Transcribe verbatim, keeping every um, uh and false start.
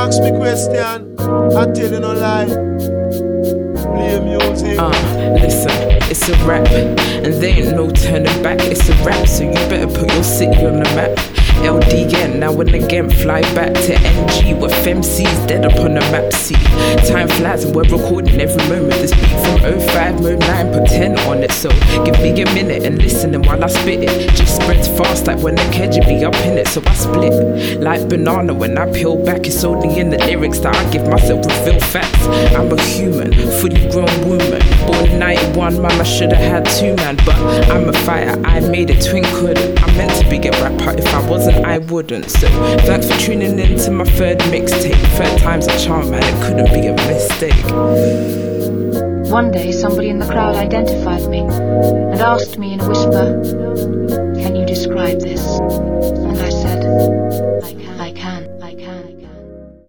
ask me question, I tell you no lie. Play music. Uh, listen, it's a rap, and there ain't no turning back. It's a rap, so you better put your city on the map. L D again, now and again, fly back to N G with M Cs dead up on the map. See, time flies and we're recording every moment. This beat from oh five, oh nine, put ten on it. So give me a minute and listen while I spit it. Just spreads fast like when the K G B up in it. So I split like banana when I peel back. It's only in the lyrics that I give myself reveal facts. I'm a human, fully grown woman. Born in ninety-one, mama should have had two man. But I'm a fighter, I made it, twin couldn't. I'm meant to be a rapper, if I wasn't I wouldn't. So thanks for tuning in to my third mixtape. Third time's a charm, man, it couldn't be a mistake. One day somebody in the crowd identified me and asked me in a whisper, "Can you describe this?" And I said, I can, I can, I can, I can.